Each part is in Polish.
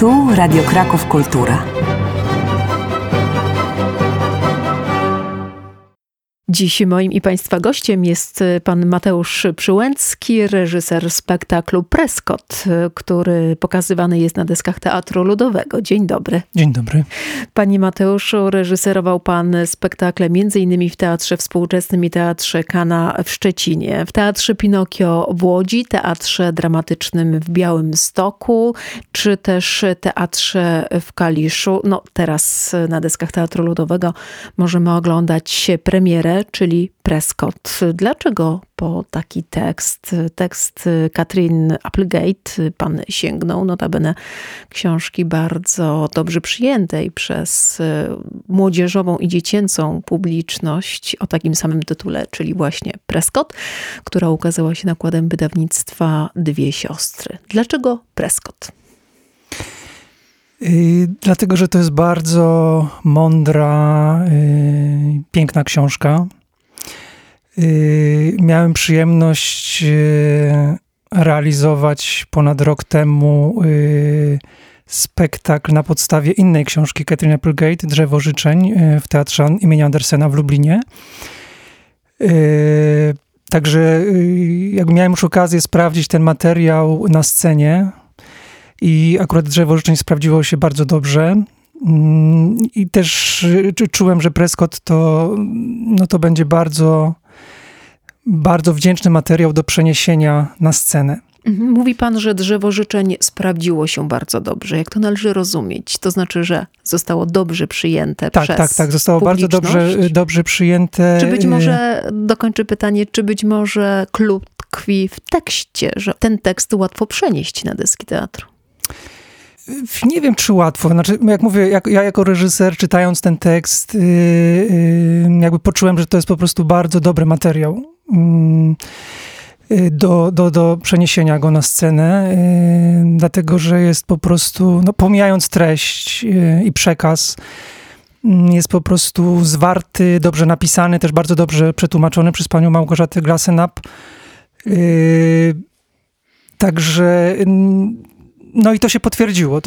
Tu Radio Kraków Kultura. Dziś moim i Państwa gościem jest pan Mateusz Przyłęcki, reżyser spektaklu Prescott, który pokazywany jest na deskach Teatru Ludowego. Dzień dobry. Dzień dobry. Panie Mateuszu, reżyserował pan spektakle m.in. w Teatrze Współczesnym i Teatrze Kana w Szczecinie, w Teatrze Pinokio w Łodzi, Teatrze Dramatycznym w Białymstoku, czy też Teatrze w Kaliszu. No teraz na deskach Teatru Ludowego możemy oglądać premierę, czyli Prescott. Dlaczego po taki tekst Katrin Applegate pan sięgnął? Notabene książki bardzo dobrze przyjętej przez młodzieżową i dziecięcą publiczność o takim samym tytule, czyli właśnie Prescott, która ukazała się nakładem wydawnictwa Dwie Siostry. Dlaczego Prescott? Dlatego, że to jest bardzo mądra, piękna książka. Miałem przyjemność realizować ponad rok temu spektakl na podstawie innej książki Katrin Applegate, Drzewo życzeń, w Teatrze imienia Andersena w Lublinie. Także jakby miałem już okazję sprawdzić ten materiał na scenie i akurat Drzewo życzeń sprawdziło się bardzo dobrze. I też czułem, że Prescott to będzie bardzo, bardzo wdzięczny materiał do przeniesienia na scenę. Mówi pan, że Drzewo życzeń sprawdziło się bardzo dobrze. Jak to należy rozumieć? To znaczy, że zostało dobrze przyjęte przez Tak. Zostało bardzo dobrze przyjęte. Czy być może, dokończę pytanie, czy być może klucz tkwi w tekście, że ten tekst łatwo przenieść na deski teatru? Nie wiem, czy łatwo. Znaczy, jak mówię, ja jako reżyser, czytając ten tekst, jakby poczułem, że to jest po prostu bardzo dobry materiał do przeniesienia go na scenę, dlatego, że jest po prostu, pomijając treść i przekaz, jest po prostu zwarty, dobrze napisany, też bardzo dobrze przetłumaczony przez panią Małgorzatę Glasenapp. Także i to się potwierdziło.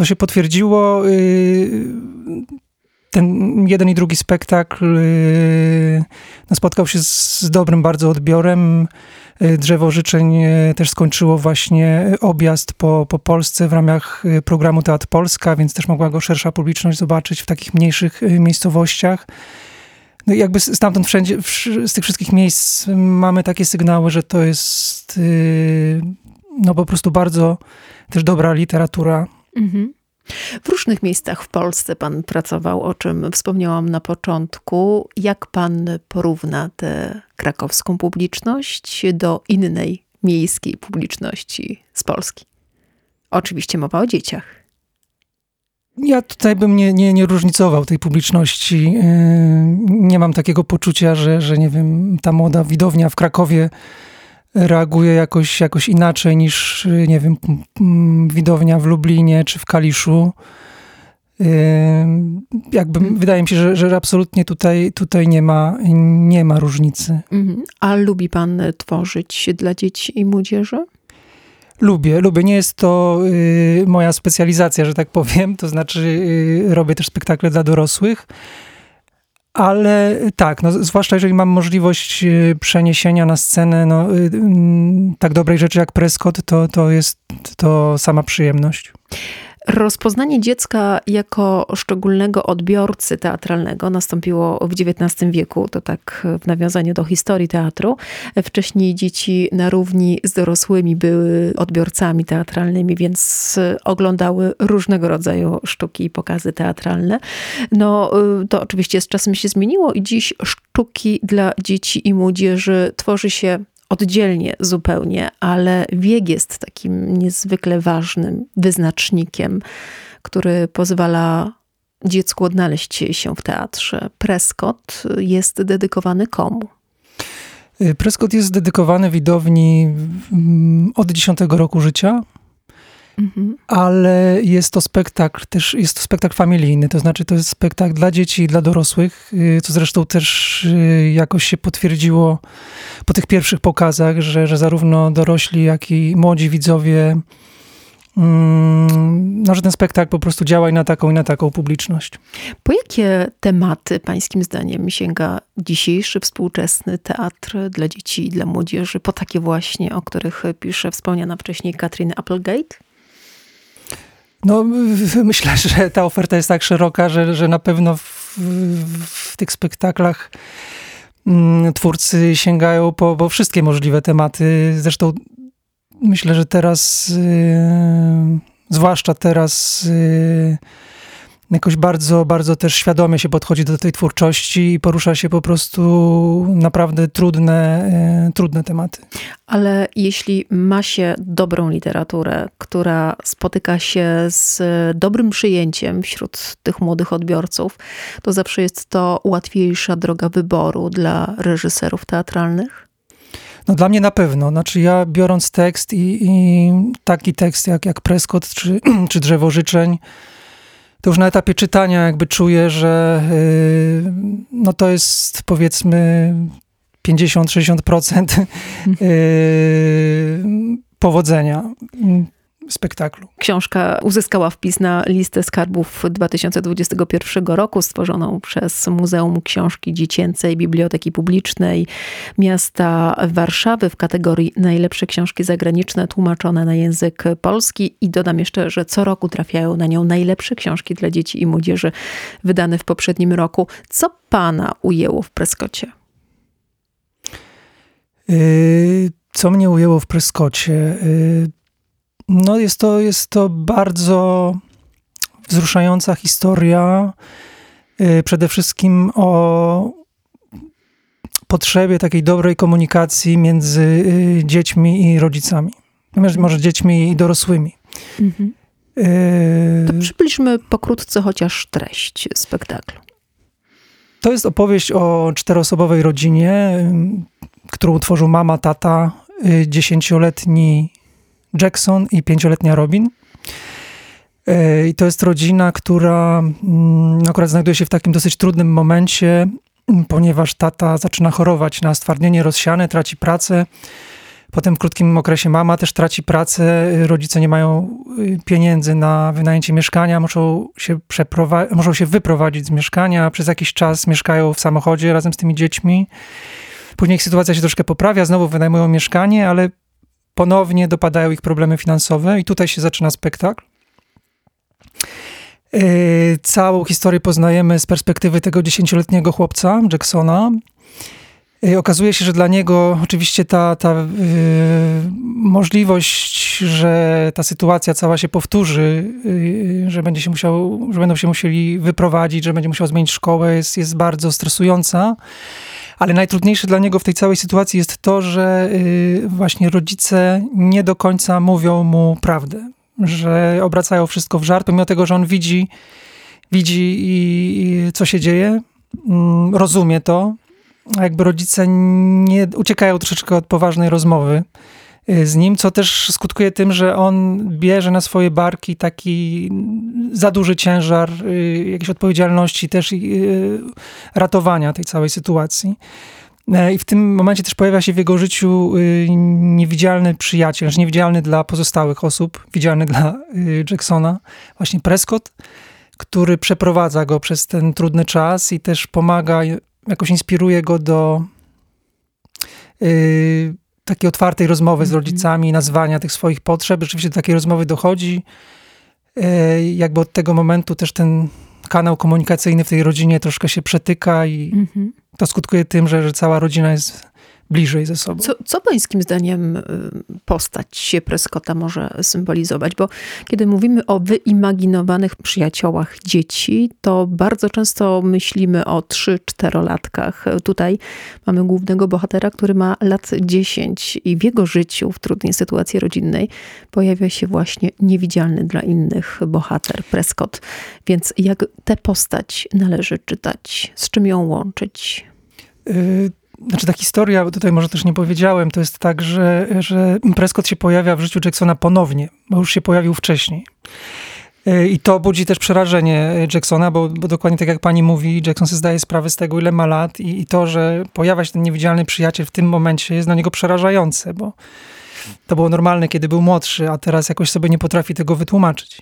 Ten jeden i drugi spektakl spotkał się z dobrym bardzo odbiorem. Drzewo życzeń też skończyło właśnie objazd po Polsce w ramach programu Teatr Polska, więc też mogła go szersza publiczność zobaczyć w takich mniejszych miejscowościach. No i jakby stamtąd wszędzie, z tych wszystkich miejsc mamy takie sygnały, że to jest po prostu bardzo też dobra literatura. W różnych miejscach w Polsce pan pracował, o czym wspomniałam na początku. Jak pan porówna tę krakowską publiczność do innej miejskiej publiczności z Polski? Oczywiście mowa o dzieciach. Ja tutaj bym nie różnicował tej publiczności. Nie mam takiego poczucia, że nie wiem, ta młoda widownia w Krakowie reaguje jakoś inaczej niż, nie wiem, widownia w Lublinie czy w Kaliszu. Wydaje mi się, że absolutnie tutaj nie ma różnicy. A lubi pan tworzyć dla dzieci i młodzieży? Lubię. Nie jest to moja specjalizacja, że tak powiem. To znaczy robię też spektakle dla dorosłych. Ale tak, zwłaszcza jeżeli mam możliwość przeniesienia na scenę tak dobrej rzeczy jak Prescott, to jest to sama przyjemność. Rozpoznanie dziecka jako szczególnego odbiorcy teatralnego nastąpiło w XIX wieku, to tak w nawiązaniu do historii teatru. Wcześniej dzieci na równi z dorosłymi były odbiorcami teatralnymi, więc oglądały różnego rodzaju sztuki i pokazy teatralne. To oczywiście z czasem się zmieniło i dziś sztuki dla dzieci i młodzieży tworzy się oddzielnie zupełnie, ale wiek jest takim niezwykle ważnym wyznacznikiem, który pozwala dziecku odnaleźć się w teatrze. Prescott jest dedykowany komu? Prescott jest dedykowany widowni od 10 roku życia. Ale jest to spektakl familijny, to znaczy to jest spektakl dla dzieci i dla dorosłych, co zresztą też jakoś się potwierdziło po tych pierwszych pokazach, że zarówno dorośli, jak i młodzi widzowie że ten spektakl po prostu działa i na taką publiczność. Po jakie tematy pańskim zdaniem sięga dzisiejszy współczesny teatr dla dzieci i dla młodzieży? Po takie właśnie, o których pisze wspomniana wcześniej Katrin Applegate? No, myślę, że ta oferta jest tak szeroka, że na pewno w tych spektaklach twórcy sięgają po wszystkie możliwe tematy. Zresztą myślę, że teraz, zwłaszcza teraz, jakoś bardzo, bardzo też świadomie się podchodzi do tej twórczości i porusza się po prostu naprawdę trudne tematy. Ale jeśli ma się dobrą literaturę, która spotyka się z dobrym przyjęciem wśród tych młodych odbiorców, to zawsze jest to łatwiejsza droga wyboru dla reżyserów teatralnych? No dla mnie na pewno. Znaczy ja biorąc tekst i taki tekst jak Prescott czy Drzewo Życzeń, to już na etapie czytania jakby czuję, że no to jest powiedzmy 50-60% powodzenia spektaklu. Książka uzyskała wpis na listę skarbów 2021 roku, stworzoną przez Muzeum Książki Dziecięcej Biblioteki Publicznej miasta Warszawy w kategorii najlepsze książki zagraniczne tłumaczone na język polski i dodam jeszcze, że co roku trafiają na nią najlepsze książki dla dzieci i młodzieży wydane w poprzednim roku. Co pana ujęło w Prescotcie? Co mnie ujęło w Prescotcie? No jest to bardzo wzruszająca historia, przede wszystkim o potrzebie takiej dobrej komunikacji między dziećmi i rodzicami. Może dziećmi i dorosłymi. Mhm. To przybliżmy pokrótce chociaż treść spektaklu. To jest opowieść o 4-osobowej rodzinie, którą utworzył mama, tata, 10-letni Jackson i 5-letnia Robin. I to jest rodzina, która akurat znajduje się w takim dosyć trudnym momencie, ponieważ tata zaczyna chorować na stwardnienie rozsiane, traci pracę. Potem w krótkim okresie mama też traci pracę. Rodzice nie mają pieniędzy na wynajęcie mieszkania, muszą się wyprowadzić z mieszkania. Przez jakiś czas mieszkają w samochodzie razem z tymi dziećmi. Później ich sytuacja się troszkę poprawia, znowu wynajmują mieszkanie, ale ponownie dopadają ich problemy finansowe i tutaj się zaczyna spektakl. Całą historię poznajemy z perspektywy tego 10-letniego chłopca, Jacksona. Okazuje się, że dla niego oczywiście ta możliwość, że ta sytuacja cała się powtórzy, że będą się musieli wyprowadzić, że będzie musiał zmienić szkołę, jest bardzo stresująca. Ale najtrudniejsze dla niego w tej całej sytuacji jest to, że właśnie rodzice nie do końca mówią mu prawdę, że obracają wszystko w żart, pomimo tego, że on widzi i co się dzieje, rozumie to, a jakby rodzice nie uciekają troszeczkę od poważnej rozmowy z nim, co też skutkuje tym, że on bierze na swoje barki taki za duży ciężar jakiejś odpowiedzialności też i ratowania tej całej sytuacji. I w tym momencie też pojawia się w jego życiu niewidzialny przyjaciel, niewidzialny dla pozostałych osób, widzialny dla Jacksona, właśnie Prescott, który przeprowadza go przez ten trudny czas i też pomaga, jakoś inspiruje go do takiej otwartej rozmowy z rodzicami, nazwania tych swoich potrzeb. Rzeczywiście do takiej rozmowy dochodzi. Jakby od tego momentu też ten kanał komunikacyjny w tej rodzinie troszkę się przetyka i to skutkuje tym, że cała rodzina jest bliżej ze sobą. Co pańskim zdaniem postać Prescotta może symbolizować? Bo kiedy mówimy o wyimaginowanych przyjaciołach dzieci, to bardzo często myślimy o 3-4-latkach. Tutaj mamy głównego bohatera, który ma lat 10 i w jego życiu, w trudnej sytuacji rodzinnej, pojawia się właśnie niewidzialny dla innych bohater, Prescott. Więc jak tę postać należy czytać? Z czym ją łączyć? Znaczy ta historia, tutaj może też nie powiedziałem, to jest tak, że Prescott się pojawia w życiu Jacksona ponownie, bo już się pojawił wcześniej. I to budzi też przerażenie Jacksona, bo dokładnie tak jak pani mówi, Jackson sobie zdaje sprawę z tego, ile ma lat i to, że pojawia się ten niewidzialny przyjaciel w tym momencie jest dla niego przerażające, bo to było normalne, kiedy był młodszy, a teraz jakoś sobie nie potrafi tego wytłumaczyć.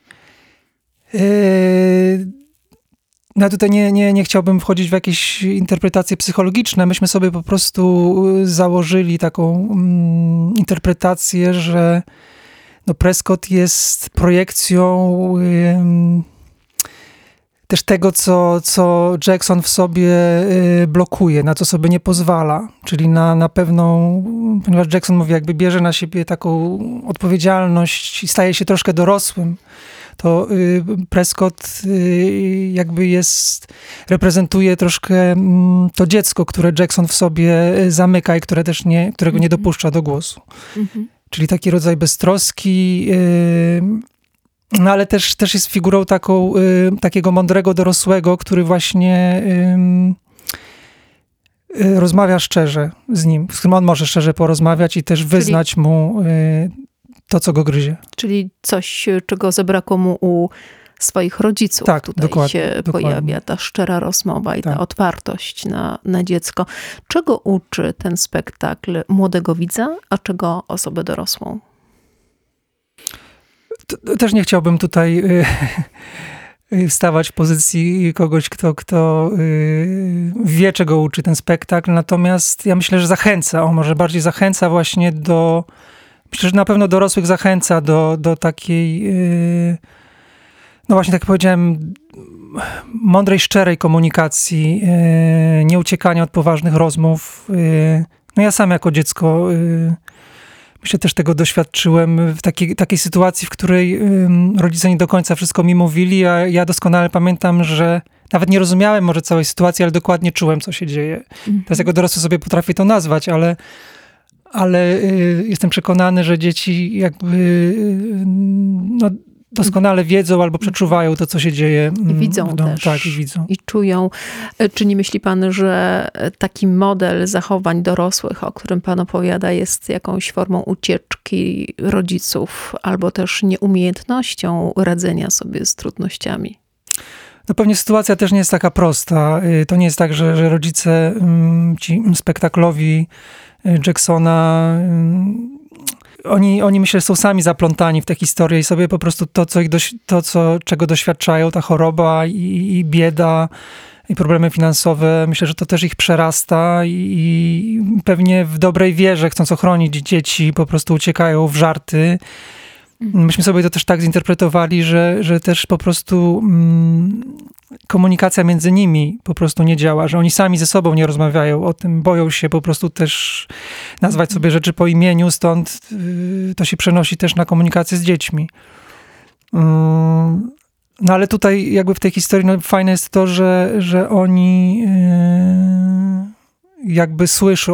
No tutaj nie chciałbym wchodzić w jakieś interpretacje psychologiczne. Myśmy sobie po prostu założyli taką interpretację, że no Prescott jest projekcją też tego, co Jackson w sobie blokuje, na co sobie nie pozwala. Czyli na pewną, ponieważ Jackson mówi, jakby bierze na siebie taką odpowiedzialność i staje się troszkę dorosłym, to Prescott jakby reprezentuje troszkę to dziecko, które Jackson w sobie zamyka i którego nie dopuszcza do głosu. Czyli taki rodzaj beztroski, no ale też jest figurą takiego mądrego dorosłego, który właśnie rozmawia szczerze z nim, z którym on może szczerze porozmawiać i też wyznać mu to, co go gryzie. Czyli coś, czego zabrakło mu u swoich rodziców. Tak, tutaj dokładnie, się pojawia ta szczera rozmowa i ta otwartość na dziecko. Czego uczy ten spektakl młodego widza, a czego osobę dorosłą? Też nie chciałbym tutaj stawać w pozycji kogoś, kto wie, czego uczy ten spektakl. Natomiast ja myślę, że może bardziej zachęca właśnie myślę, że na pewno dorosłych zachęca do takiej, no właśnie tak jak powiedziałem, mądrej, szczerej komunikacji, nie uciekania od poważnych rozmów. No ja sam jako dziecko myślę, też tego doświadczyłem w takiej sytuacji, w której rodzice nie do końca wszystko mi mówili, a ja doskonale pamiętam, że nawet nie rozumiałem może całej sytuacji, ale dokładnie czułem, co się dzieje. Teraz jako dorosły sobie potrafię to nazwać, ale jestem przekonany, że dzieci jakby doskonale wiedzą albo przeczuwają to, co się dzieje. I widzą też. Tak, i widzą. I czują. Czy nie myśli pan, że taki model zachowań dorosłych, o którym pan opowiada, jest jakąś formą ucieczki rodziców albo też nieumiejętnością radzenia sobie z trudnościami? No pewnie sytuacja też nie jest taka prosta. To nie jest tak, że rodzice ci spektaklowi Jacksona, oni myślę, są sami zaplątani w tę historię i sobie po prostu czego doświadczają, ta choroba i bieda i problemy finansowe, myślę, że to też ich przerasta i pewnie w dobrej wierze, chcąc ochronić dzieci, po prostu uciekają w żarty. Myśmy sobie to też tak zinterpretowali, że też po prostu komunikacja między nimi po prostu nie działa, że oni sami ze sobą nie rozmawiają o tym, boją się po prostu też nazwać sobie rzeczy po imieniu, stąd to się przenosi też na komunikację z dziećmi. No ale tutaj jakby w tej historii fajne jest to, że oni jakby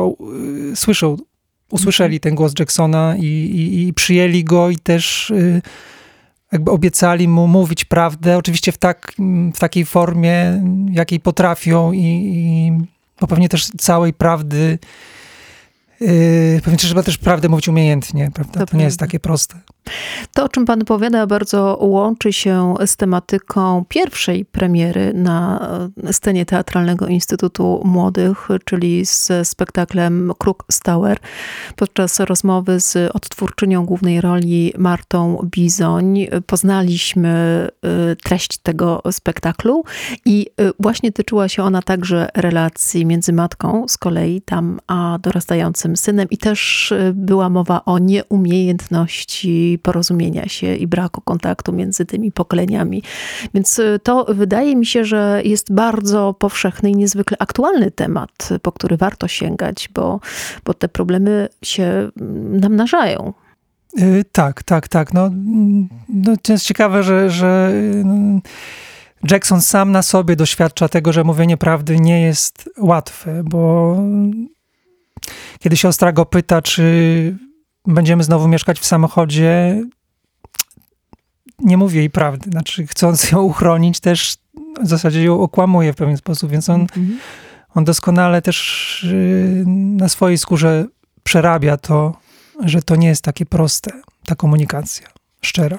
usłyszeli ten głos Jacksona i przyjęli go i też jakby obiecali mu mówić prawdę, oczywiście w takiej formie, jakiej potrafią bo pewnie też całej prawdy, pewnie trzeba też prawdę mówić umiejętnie, prawda? To nie jest takie proste. To, o czym pan opowiada, bardzo łączy się z tematyką pierwszej premiery na scenie Teatralnego Instytutu Młodych, czyli z spektaklem Kruk Stauer. Podczas rozmowy z odtwórczynią głównej roli Martą Bizoń poznaliśmy treść tego spektaklu i właśnie tyczyła się ona także relacji między matką z kolei tam, a dorastającym synem i też była mowa o nieumiejętności porozumienia się i braku kontaktu między tymi pokoleniami. Więc to wydaje mi się, że jest bardzo powszechny i niezwykle aktualny temat, po który warto sięgać, bo te problemy się namnażają. Tak. No, to jest ciekawe, że Jackson sam na sobie doświadcza tego, że mówienie prawdy nie jest łatwe, bo kiedy siostra go pyta, czy będziemy znowu mieszkać w samochodzie, nie mówi jej prawdy. Znaczy, chcąc ją uchronić, też w zasadzie ją okłamuje w pewien sposób, więc on doskonale też na swojej skórze przerabia to, że to nie jest takie proste, ta komunikacja szczera.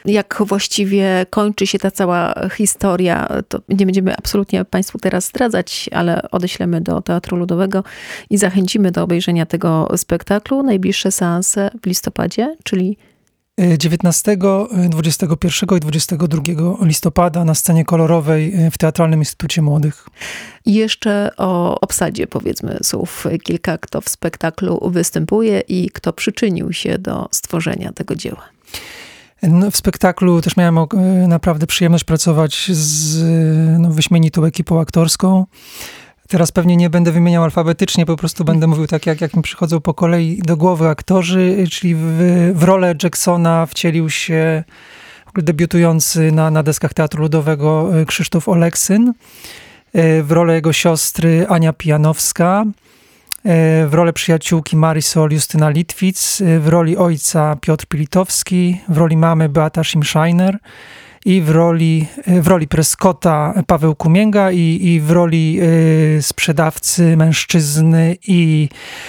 Jak właściwie kończy się ta cała historia, to nie będziemy absolutnie Państwu teraz zdradzać, ale odeślemy do Teatru Ludowego i zachęcimy do obejrzenia tego spektaklu. Najbliższe seanse w listopadzie, czyli 19, 21 i 22 listopada na scenie kolorowej w Teatralnym Instytucie Młodych. I jeszcze o obsadzie powiedzmy słów kilka, kto w spektaklu występuje i kto przyczynił się do stworzenia tego dzieła. No, w spektaklu też miałem naprawdę przyjemność pracować z wyśmienitą ekipą aktorską. Teraz pewnie nie będę wymieniał alfabetycznie, po prostu będę mówił tak, jak mi przychodzą po kolei do głowy aktorzy, czyli w rolę Jacksona wcielił się debiutujący na deskach Teatru Ludowego Krzysztof Oleksyn, w rolę jego siostry Ania Pijanowska, w rolę przyjaciółki Marisol Justyna Litwic, w roli ojca Piotr Pilitowski, w roli mamy Beata Schimscheiner i w roli Prescotta Paweł Kumięga i w roli sprzedawcy mężczyzny i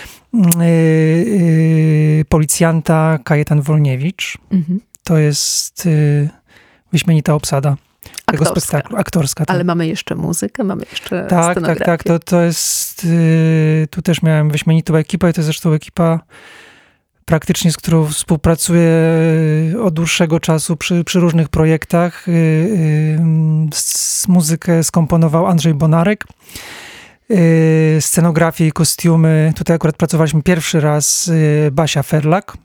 policjanta Kajetan Wolniewicz. Mhm. To jest wyśmienita obsada tego spektaklu. Aktorska. Tak. Ale mamy jeszcze muzykę, mamy jeszcze scenografię. Tak. To jest... Tu też miałem wyśmienitą ekipę i to jest zresztą ekipa praktycznie, z którą współpracuję od dłuższego czasu przy różnych projektach. Muzykę skomponował Andrzej Bonarek. Scenografię i kostiumy. Tutaj akurat pracowaliśmy pierwszy raz Basia Ferlak.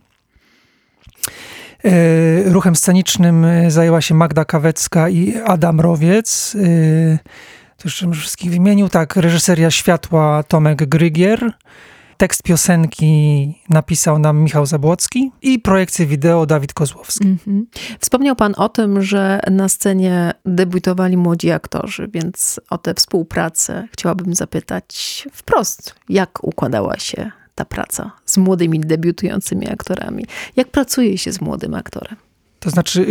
Ruchem scenicznym zajęła się Magda Kawecka i Adam Rowiec. To jeszcze może wszystkich wymienił. Tak, reżyseria światła Tomek Grygier. Tekst piosenki napisał nam Michał Zabłocki i projekcję wideo Dawid Kozłowski. Mm-hmm. Wspomniał pan o tym, że na scenie debiutowali młodzi aktorzy, więc o tę współpracę chciałabym zapytać wprost. Jak układała się ta praca z młodymi, debiutującymi aktorami? Jak pracuje się z młodym aktorem? To znaczy...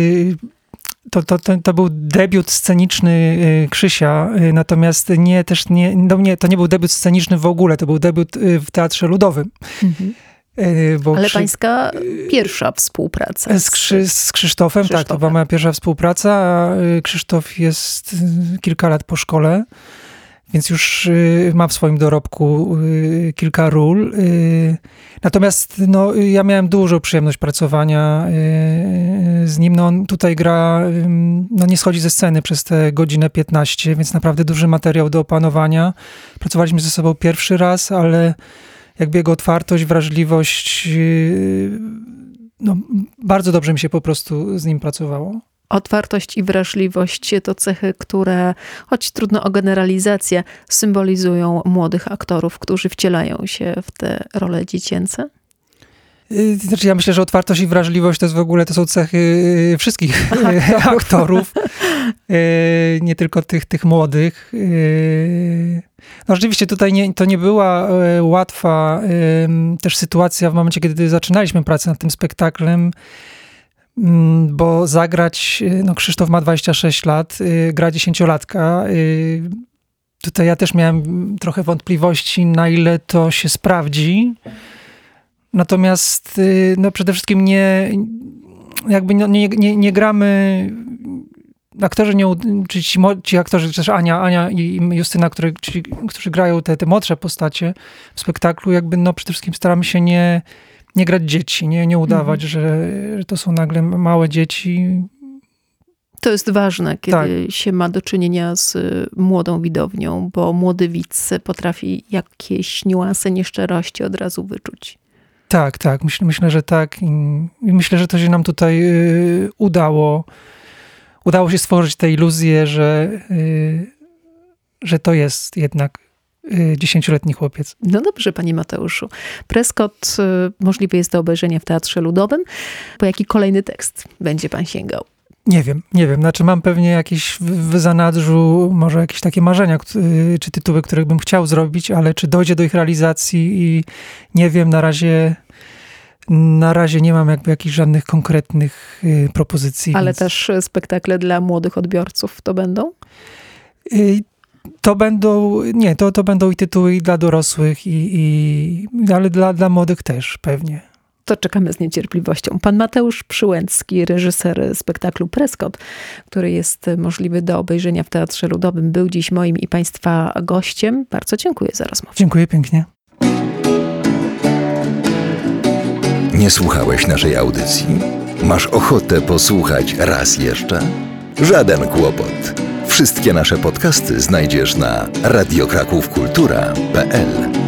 To był debiut sceniczny Krzysia, natomiast to nie był debiut sceniczny w ogóle, to był debiut w Teatrze Ludowym. Mhm. Ale pańska pierwsza współpraca z Krzysztofem, tak, to była moja pierwsza współpraca, a Krzysztof jest kilka lat po szkole, więc już ma w swoim dorobku kilka ról. Natomiast ja miałem dużą przyjemność pracowania z nim. On tutaj gra, nie schodzi ze sceny przez tę godzinę 15, więc naprawdę duży materiał do opanowania. Pracowaliśmy ze sobą pierwszy raz, ale jakby jego otwartość, wrażliwość, bardzo dobrze mi się po prostu z nim pracowało. Otwartość i wrażliwość to cechy, które, choć trudno o generalizację, symbolizują młodych aktorów, którzy wcielają się w te role dziecięce? Znaczy ja myślę, że otwartość i wrażliwość to są cechy wszystkich aktorów, nie tylko tych młodych. No rzeczywiście tutaj to nie była łatwa też sytuacja w momencie, kiedy zaczynaliśmy pracę nad tym spektaklem, bo zagrać, Krzysztof ma 26 lat, gra 10-latka. Tutaj ja też miałem trochę wątpliwości, na ile to się sprawdzi. Natomiast przede wszystkim nie gramy, aktorzy ci aktorzy, też Ania i Justyna, którzy grają te młodsze postacie w spektaklu, przede wszystkim staramy się nie grać dzieci, nie udawać, że to są nagle małe dzieci. To jest ważne, kiedy się ma do czynienia z młodą widownią, bo młody widz potrafi jakieś niuanse nieszczerości od razu wyczuć. Tak. Myślę, że tak. I myślę, że to się nam tutaj udało. Udało się stworzyć tę iluzję, że to jest jednak 10-letni chłopiec. No dobrze, panie Mateuszu. Prescott możliwy jest do obejrzenia w Teatrze Ludowym. Po jaki kolejny tekst będzie pan sięgał? Nie wiem. Znaczy mam pewnie jakieś w zanadrzu, może jakieś takie marzenia, czy tytuły, które bym chciał zrobić, ale czy dojdzie do ich realizacji i nie wiem, na razie nie mam jakby jakichś żadnych konkretnych propozycji. Ale też spektakle dla młodych odbiorców to będą? To będą i tytuły i dla dorosłych, ale dla młodych też pewnie. To czekamy z niecierpliwością. Pan Mateusz Przyłęcki, reżyser spektaklu Prescott, który jest możliwy do obejrzenia w Teatrze Ludowym, był dziś moim i Państwa gościem. Bardzo dziękuję za rozmowę. Dziękuję pięknie. Nie słuchałeś naszej audycji? Masz ochotę posłuchać raz jeszcze? Żaden kłopot. Wszystkie nasze podcasty znajdziesz na radiokrakówkultura.pl.